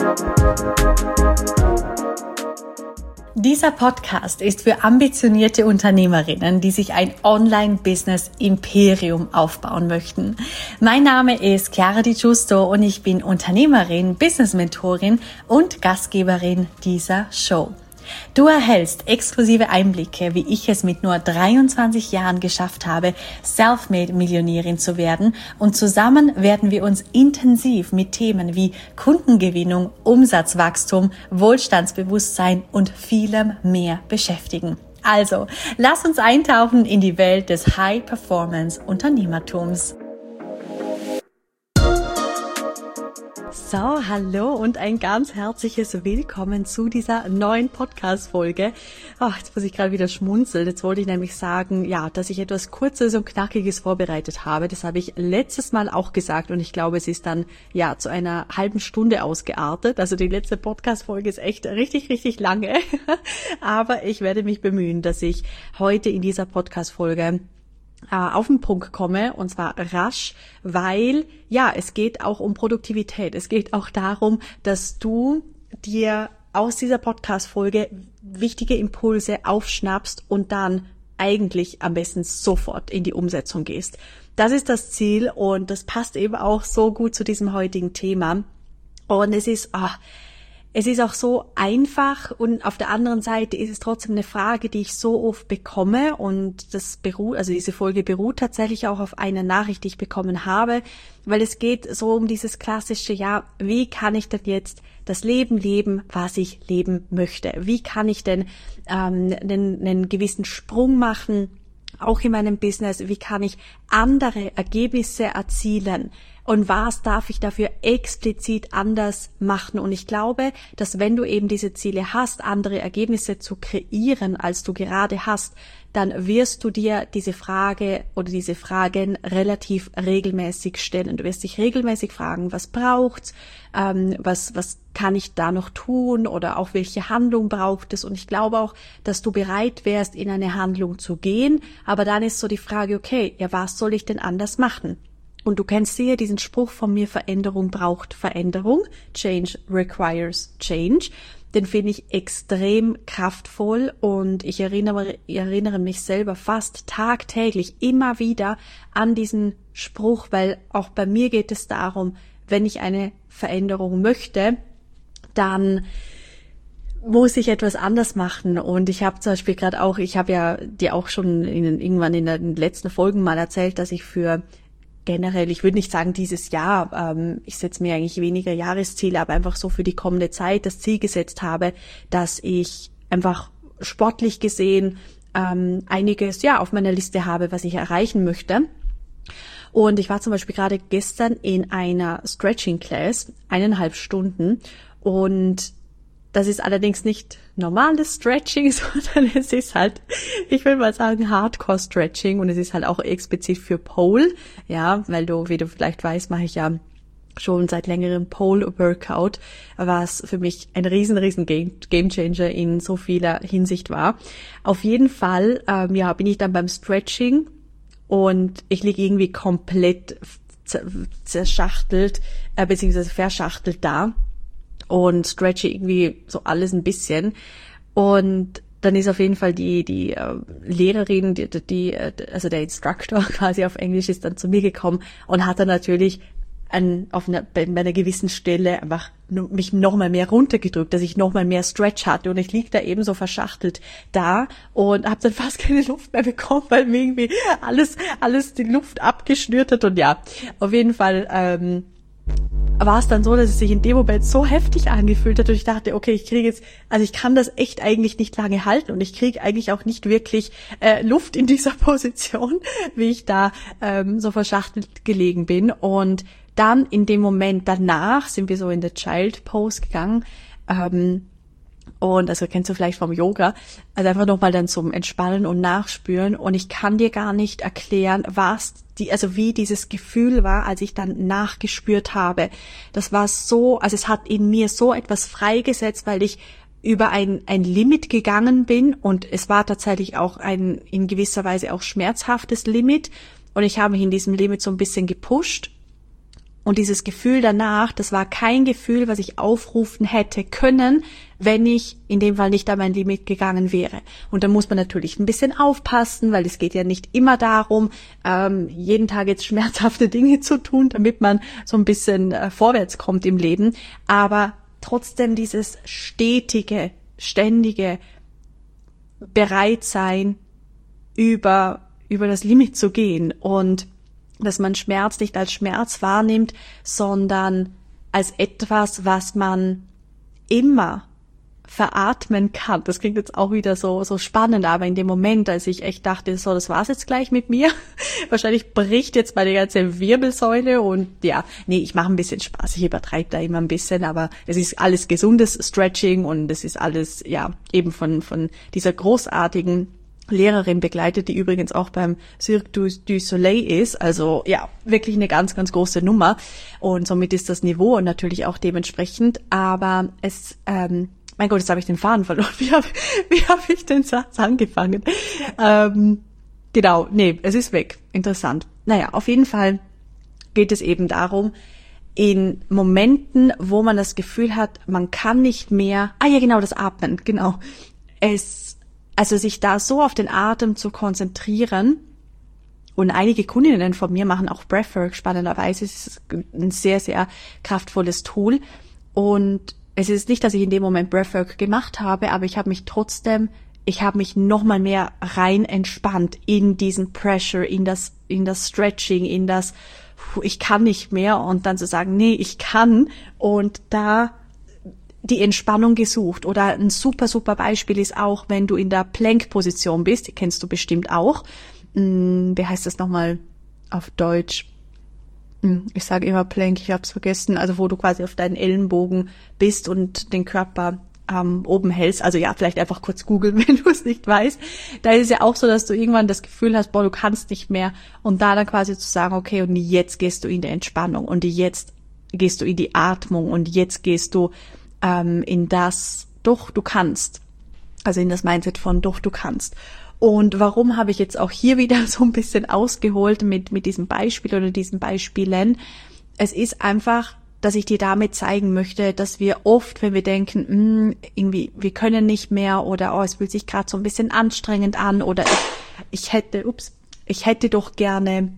Dieser Podcast ist für ambitionierte Unternehmerinnen, die sich ein Online-Business-Imperium aufbauen möchten. Mein Name ist Chiara Di Giusto und ich bin Unternehmerin, Business-Mentorin und Gastgeberin dieser Show. Du erhältst exklusive Einblicke, wie ich es mit nur 23 Jahren geschafft habe, Selfmade-Millionärin zu werden, und zusammen werden wir uns intensiv mit Themen wie Kundengewinnung, Umsatzwachstum, Wohlstandsbewusstsein und vielem mehr beschäftigen. Also, lass uns eintauchen in die Welt des High-Performance-Unternehmertums. So, hallo und ein ganz herzliches Willkommen zu dieser neuen Podcast-Folge. Jetzt muss ich gerade wieder schmunzeln. Jetzt wollte ich nämlich sagen, dass ich etwas Kurzes und Knackiges vorbereitet habe. Das habe ich letztes Mal auch gesagt und ich glaube, es ist dann zu einer halben Stunde ausgeartet. Also die letzte Podcast-Folge ist echt richtig, richtig lange. Aber ich werde mich bemühen, dass ich heute in dieser Podcast-Folge auf den Punkt komme, und zwar rasch, weil es geht auch um Produktivität. Es geht auch darum, dass du dir aus dieser Podcast-Folge wichtige Impulse aufschnappst und dann eigentlich am besten sofort in die Umsetzung gehst. Das ist das Ziel und das passt eben auch so gut zu diesem heutigen Thema. Und es ist auch so einfach, und auf der anderen Seite ist es trotzdem eine Frage, die ich so oft bekomme, und diese Folge beruht tatsächlich auch auf einer Nachricht, die ich bekommen habe, weil es geht so um dieses klassische, wie kann ich denn jetzt das Leben leben, was ich leben möchte? Wie kann ich denn einen gewissen Sprung machen, auch in meinem Business? Wie kann ich andere Ergebnisse erzielen? Und was darf ich dafür explizit anders machen? Und ich glaube, dass wenn du eben diese Ziele hast, andere Ergebnisse zu kreieren, als du gerade hast, dann wirst du dir diese Frage oder diese Fragen relativ regelmäßig stellen. Du wirst dich regelmäßig fragen, was braucht's, was kann ich da noch tun, oder auch welche Handlung braucht es? Und ich glaube auch, dass du bereit wärst, in eine Handlung zu gehen. Aber dann ist so die Frage, okay, was soll ich denn anders machen? Und du kennst sicher diesen Spruch von mir: Veränderung braucht Veränderung. Change requires change. Den finde ich extrem kraftvoll, und ich erinnere mich selber fast tagtäglich immer wieder an diesen Spruch, weil auch bei mir geht es darum, wenn ich eine Veränderung möchte, dann muss ich etwas anders machen. Und ich habe zum Beispiel ich habe ja dir auch schon irgendwann in den letzten Folgen mal erzählt, dass ich für generell, ich würde nicht sagen dieses Jahr, ich setze mir eigentlich weniger Jahresziele, aber einfach so für die kommende Zeit das Ziel gesetzt habe, dass ich einfach sportlich gesehen einiges auf meiner Liste habe, was ich erreichen möchte. Und ich war zum Beispiel gerade gestern in einer Stretching Class, 1,5 Stunden, und das ist allerdings nicht normales Stretching, sondern es ist halt, ich will mal sagen, Hardcore-Stretching, und es ist halt auch explizit für Pole, weil wie du vielleicht weißt, mache ich ja schon seit längerem Pole-Workout, was für mich ein riesen Gamechanger in so vieler Hinsicht war. Auf jeden Fall, bin ich dann beim Stretching, und ich liege irgendwie komplett zerschachtelt, beziehungsweise verschachtelt da, und stretche irgendwie so alles ein bisschen. Und dann ist auf jeden Fall die Lehrerin, also der Instructor quasi auf Englisch, ist dann zu mir gekommen und hat dann natürlich bei einer gewissen Stelle einfach mich noch mal mehr runtergedrückt, dass ich noch mal mehr Stretch hatte, und ich lieg da eben so verschachtelt da und habe dann fast keine Luft mehr bekommen, weil mir irgendwie alles die Luft abgeschnürt hat. Und auf jeden Fall war es dann so, dass es sich in dem Moment so heftig angefühlt hat, und ich dachte, okay, ich kann das echt eigentlich nicht lange halten, und ich kriege eigentlich auch nicht wirklich Luft in dieser Position, wie ich da so verschachtelt gelegen bin. Und dann in dem Moment danach sind wir so in der Child Pose gegangen, und also kennst du vielleicht vom Yoga, also einfach nochmal dann zum Entspannen und Nachspüren, und ich kann dir gar nicht erklären, wie dieses Gefühl war, als ich dann nachgespürt habe. Das war so, also es hat in mir so etwas freigesetzt, weil ich über ein Limit gegangen bin, und es war tatsächlich auch ein in gewisser Weise auch schmerzhaftes Limit, und ich habe mich in diesem Limit so ein bisschen gepusht. Und dieses Gefühl danach, das war kein Gefühl, was ich aufrufen hätte können, wenn ich in dem Fall nicht an mein Limit gegangen wäre. Und da muss man natürlich ein bisschen aufpassen, weil es geht ja nicht immer darum, jeden Tag jetzt schmerzhafte Dinge zu tun, damit man so ein bisschen vorwärts kommt im Leben. Aber trotzdem dieses stetige, ständige Bereitsein, über das Limit zu gehen und dass man Schmerz nicht als Schmerz wahrnimmt, sondern als etwas, was man immer veratmen kann. Das klingt jetzt auch wieder so spannend, aber in dem Moment, als ich echt dachte, so, das war's jetzt gleich mit mir. Wahrscheinlich bricht jetzt meine ganze Wirbelsäule und ja, nee, ich mache ein bisschen Spaß. Ich übertreibe da immer ein bisschen, aber es ist alles gesundes Stretching und es ist alles, ja, eben von dieser großartigen Lehrerin begleitet, die übrigens auch beim Cirque du Soleil ist. Also ja, wirklich eine ganz, ganz große Nummer. Und somit ist das Niveau natürlich auch dementsprechend. Aber mein Gott, jetzt habe ich den Faden verloren. Wie hab ich den Satz angefangen? Genau, nee, es ist weg. Interessant. Naja, auf jeden Fall geht es eben darum, in Momenten, wo man das Gefühl hat, man kann nicht mehr, ja genau, das Atmen, genau. Also sich da so auf den Atem zu konzentrieren, und einige Kundinnen von mir machen auch Breathwork, spannenderweise. Es ist ein sehr, sehr kraftvolles Tool. Und es ist nicht, dass ich in dem Moment Breathwork gemacht habe, aber ich habe mich noch mal mehr rein entspannt in diesen Pressure, in das Stretching, in das, ich kann nicht mehr, und dann zu sagen, nee, ich kann, und da die Entspannung gesucht. Oder ein super, super Beispiel ist auch, wenn du in der Plank-Position bist, die kennst du bestimmt auch. Wie heißt das nochmal auf Deutsch? Ich sage immer Plank, ich habe es vergessen. Also wo du quasi auf deinen Ellenbogen bist und den Körper oben hältst. Also ja, vielleicht einfach kurz googeln, wenn du es nicht weißt. Da ist es ja auch so, dass du irgendwann das Gefühl hast, du kannst nicht mehr. Und da dann quasi zu sagen, okay, und jetzt gehst du in die Entspannung und jetzt gehst du in die Atmung und jetzt gehst du in das, doch, du kannst. Also in das Mindset von, doch, du kannst. Und warum habe ich jetzt auch hier wieder so ein bisschen ausgeholt mit diesem Beispiel oder diesen Beispielen? Es ist einfach, dass ich dir damit zeigen möchte, dass wir oft, wenn wir denken, irgendwie, wir können nicht mehr oder es fühlt sich gerade so ein bisschen anstrengend an oder ich hätte doch gerne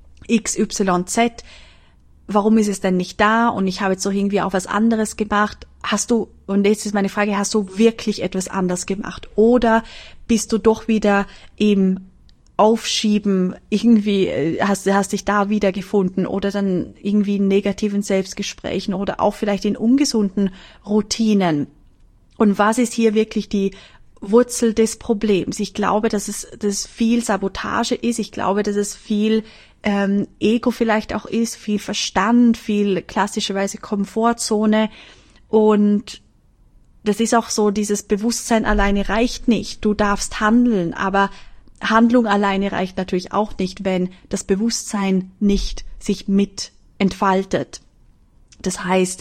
XYZ. Warum ist es denn nicht da? Und ich habe jetzt so irgendwie auch was anderes gemacht. Und jetzt ist meine Frage, hast du wirklich etwas anders gemacht? Oder bist du doch wieder im Aufschieben, irgendwie hast dich da wiedergefunden oder dann irgendwie in negativen Selbstgesprächen oder auch vielleicht in ungesunden Routinen? Und was ist hier wirklich die Wurzel des Problems? Ich glaube, dass es viel Sabotage ist. Ich glaube, dass es viel Ego vielleicht auch ist, viel Verstand, viel klassischerweise Komfortzone. Und das ist auch so, dieses Bewusstsein alleine reicht nicht. Du darfst handeln, aber Handlung alleine reicht natürlich auch nicht, wenn das Bewusstsein nicht sich mit entfaltet. Das heißt,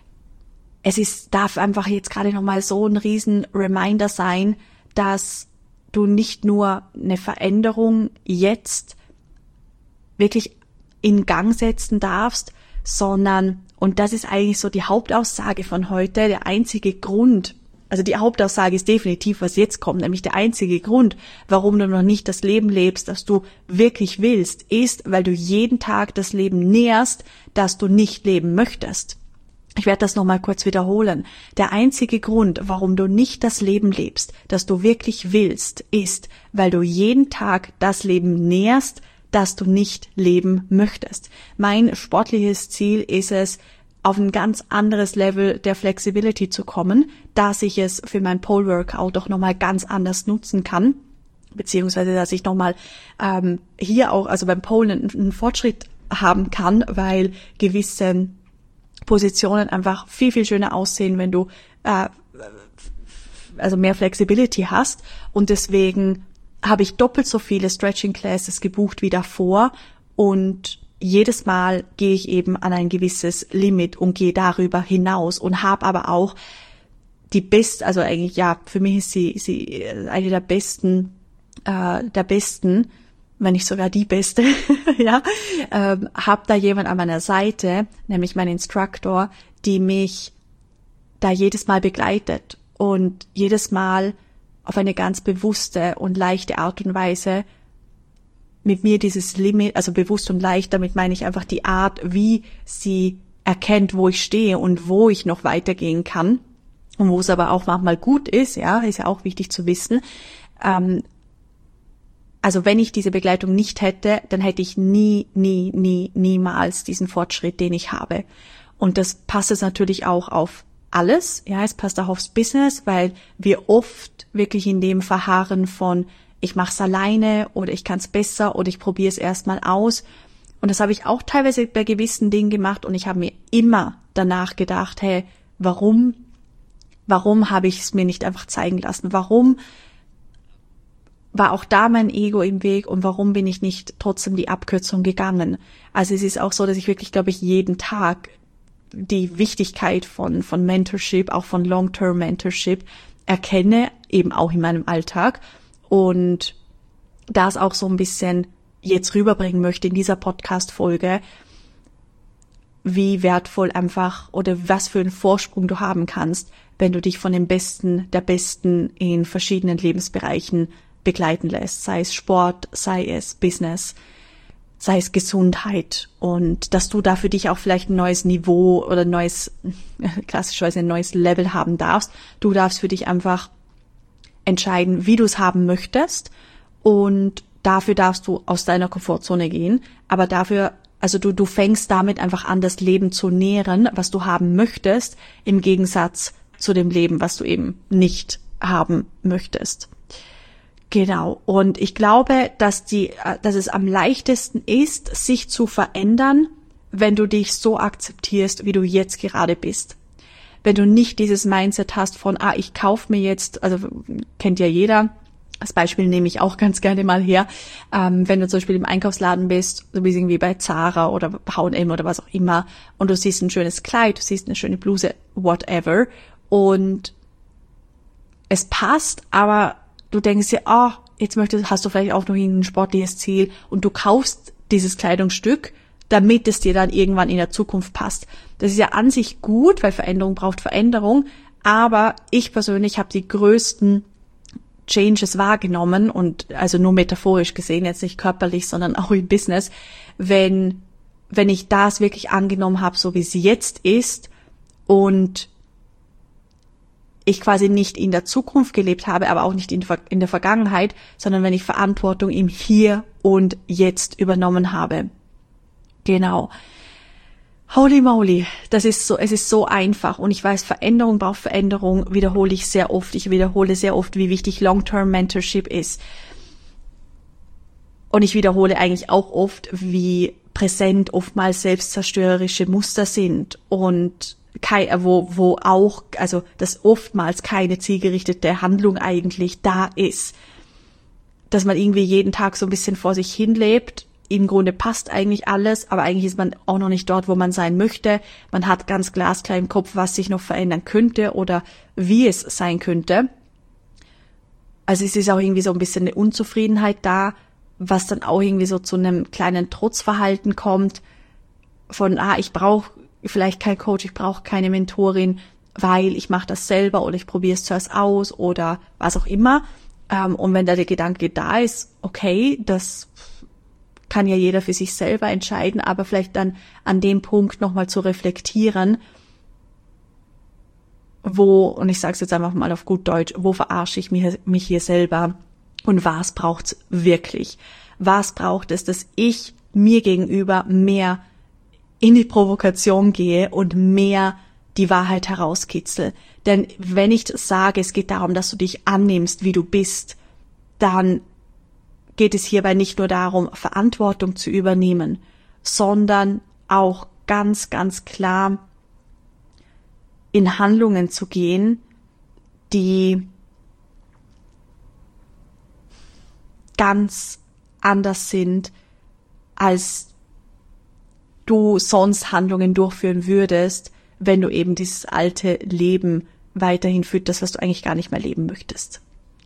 darf einfach jetzt gerade nochmal so ein riesen Reminder sein, dass du nicht nur eine Veränderung jetzt wirklich in Gang setzen darfst, sondern, und das ist eigentlich so die Hauptaussage von heute, der einzige Grund, also die Hauptaussage ist definitiv, was jetzt kommt, nämlich der einzige Grund, warum du noch nicht das Leben lebst, das du wirklich willst, ist, weil du jeden Tag das Leben nährst, das du nicht leben möchtest. Ich werde das nochmal kurz wiederholen. Der einzige Grund, warum du nicht das Leben lebst, das du wirklich willst, ist, weil du jeden Tag das Leben nährst, das du nicht leben möchtest. Mein sportliches Ziel ist es, auf ein ganz anderes Level der Flexibility zu kommen, dass ich es für mein Pole Workout auch nochmal ganz anders nutzen kann, beziehungsweise dass ich nochmal hier auch, also beim Pole einen Fortschritt haben kann, weil gewisse Positionen einfach viel, viel schöner aussehen, wenn du also mehr Flexibility hast, und deswegen habe ich doppelt so viele Stretching Classes gebucht wie davor, und jedes Mal gehe ich eben an ein gewisses Limit und gehe darüber hinaus und habe aber auch die beste, also eigentlich ja, für mich ist sie eine der besten wenn nicht sogar die beste, ja, habe da jemand an meiner Seite, nämlich mein Instructor, die mich da jedes Mal begleitet und jedes Mal auf eine ganz bewusste und leichte Art und Weise mit mir dieses Limit, also bewusst und leicht, damit meine ich einfach die Art, wie sie erkennt, wo ich stehe und wo ich noch weitergehen kann und wo es aber auch manchmal gut ist, ja, ist ja auch wichtig zu wissen. Also wenn ich diese Begleitung nicht hätte, dann hätte ich niemals diesen Fortschritt, den ich habe. Und das passt es natürlich auch auf alles, ja, es passt auch aufs Business, weil wir oft wirklich in dem verharren von, ich mach's alleine oder ich kann's besser oder ich probiere es erstmal aus. Und das habe ich auch teilweise bei gewissen Dingen gemacht und ich habe mir immer danach gedacht, hey, warum habe ich es mir nicht einfach zeigen lassen? Warum war auch da mein Ego im Weg und warum bin ich nicht trotzdem die Abkürzung gegangen? Also es ist auch so, dass ich wirklich, glaube ich, jeden Tag die Wichtigkeit von Mentorship, auch von Long-Term Mentorship erkenne, eben auch in meinem Alltag und das auch so ein bisschen jetzt rüberbringen möchte in dieser Podcast-Folge, wie wertvoll einfach oder was für einen Vorsprung du haben kannst, wenn du dich von den Besten der Besten in verschiedenen Lebensbereichen begleiten lässt, sei es Sport, sei es Business, sei es Gesundheit und dass du da für dich auch vielleicht ein neues Niveau oder klassischerweise ein neues Level haben darfst. Du darfst für dich einfach entscheiden, wie du es haben möchtest und dafür darfst du aus deiner Komfortzone gehen, aber dafür, also du fängst damit einfach an, das Leben zu nähren, was du haben möchtest, im Gegensatz zu dem Leben, was du eben nicht haben möchtest. Genau. Und ich glaube, dass es am leichtesten ist, sich zu verändern, wenn du dich so akzeptierst, wie du jetzt gerade bist. Wenn du nicht dieses Mindset hast von, ich kaufe mir jetzt, also kennt ja jeder, das Beispiel nehme ich auch ganz gerne mal her, wenn du zum Beispiel im Einkaufsladen bist, so wie irgendwie bei Zara oder H&M oder was auch immer, und du siehst ein schönes Kleid, du siehst eine schöne Bluse, whatever, und es passt, aber du denkst dir, jetzt hast du vielleicht auch noch ein sportliches Ziel und du kaufst dieses Kleidungsstück, damit es dir dann irgendwann in der Zukunft passt. Das ist ja an sich gut, weil Veränderung braucht Veränderung, aber ich persönlich habe die größten Changes wahrgenommen und also nur metaphorisch gesehen, jetzt nicht körperlich, sondern auch im Business, wenn ich das wirklich angenommen habe, so wie es jetzt ist und ich quasi nicht in der Zukunft gelebt habe, aber auch nicht in der Vergangenheit, sondern wenn ich Verantwortung im Hier und Jetzt übernommen habe. Genau. Holy moly, es ist so einfach und ich weiß, Veränderung braucht Veränderung, wiederhole ich sehr oft. Ich wiederhole sehr oft, wie wichtig Long-Term Mentorship ist. Und ich wiederhole eigentlich auch oft, wie präsent oftmals selbstzerstörerische Muster sind und wo auch, also dass oftmals keine zielgerichtete Handlung eigentlich da ist. Dass man irgendwie jeden Tag so ein bisschen vor sich hin lebt. Im Grunde passt eigentlich alles, aber eigentlich ist man auch noch nicht dort, wo man sein möchte. Man hat ganz glasklar im Kopf, was sich noch verändern könnte oder wie es sein könnte. Also es ist auch irgendwie so ein bisschen eine Unzufriedenheit da, was dann auch irgendwie so zu einem kleinen Trotzverhalten kommt von, ich brauche vielleicht kein Coach, ich brauche keine Mentorin, weil ich mache das selber oder ich probiere es zuerst aus oder was auch immer. Und wenn da der Gedanke da ist, okay, das kann ja jeder für sich selber entscheiden, aber vielleicht dann an dem Punkt nochmal zu reflektieren, und ich sage es jetzt einfach mal auf gut Deutsch, wo verarsche ich mich hier selber und was braucht's wirklich? Was braucht es, dass ich mir gegenüber mehr in die Provokation gehe und mehr die Wahrheit herauskitzel? Denn wenn ich sage, es geht darum, dass du dich annimmst, wie du bist, dann geht es hierbei nicht nur darum, Verantwortung zu übernehmen, sondern auch ganz, ganz klar in Handlungen zu gehen, die ganz anders sind, als du sonst Handlungen durchführen würdest, wenn du eben dieses alte Leben weiterhin fütterst, was du eigentlich gar nicht mehr leben möchtest.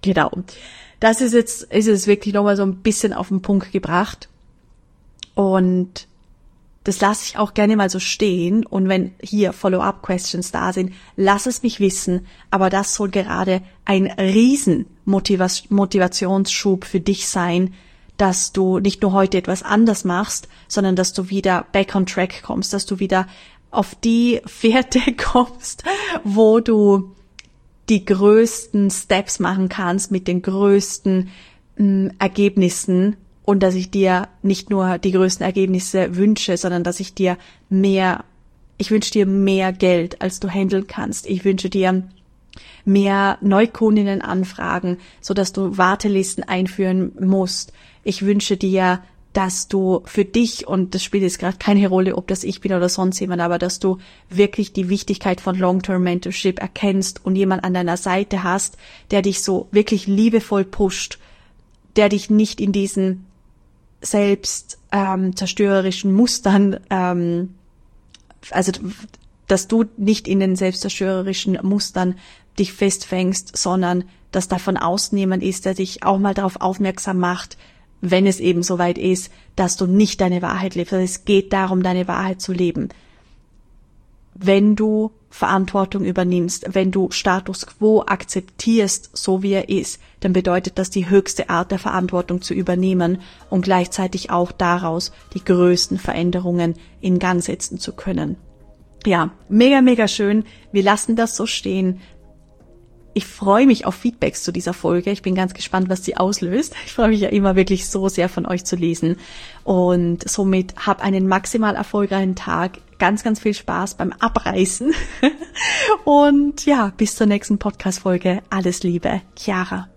Genau. Das ist es wirklich nochmal so ein bisschen auf den Punkt gebracht. Und das lasse ich auch gerne mal so stehen. Und wenn hier Follow-up-Questions da sind, lass es mich wissen. Aber das soll gerade ein riesen Motivationsschub für dich sein, dass du nicht nur heute etwas anders machst, sondern dass du wieder back on track kommst, dass du wieder auf die Fährte kommst, wo du die größten Steps machen kannst mit den größten Ergebnissen. Und dass ich dir nicht nur die größten Ergebnisse wünsche, sondern dass ich wünsche dir mehr Geld, als du handeln kannst. Ich wünsche dir mehr Neukundinnenanfragen, so dass du Wartelisten einführen musst. Ich wünsche dir, dass du für dich, und das spielt jetzt gerade keine Rolle, ob das ich bin oder sonst jemand, aber dass du wirklich die Wichtigkeit von Long-Term Mentorship erkennst und jemand an deiner Seite hast, der dich so wirklich liebevoll pusht, der dich nicht in diesen selbst zerstörerischen Mustern, also dass du nicht in den selbstzerstörerischen Mustern dich festfängst, sondern dass da von außen jemand ist, der dich auch mal darauf aufmerksam macht, wenn es eben soweit ist, dass du nicht deine Wahrheit lebst. Also es geht darum, deine Wahrheit zu leben. Wenn du Verantwortung übernimmst, wenn du Status quo akzeptierst, so wie er ist, dann bedeutet das die höchste Art der Verantwortung zu übernehmen und gleichzeitig auch daraus die größten Veränderungen in Gang setzen zu können. Ja, mega, mega schön. Wir lassen das so stehen. Ich freue mich auf Feedbacks zu dieser Folge. Ich bin ganz gespannt, was sie auslöst. Ich freue mich ja immer wirklich so sehr von euch zu lesen. Und somit hab einen maximal erfolgreichen Tag. Ganz, ganz viel Spaß beim Abreißen. Und ja, bis zur nächsten Podcast-Folge. Alles Liebe, Chiara.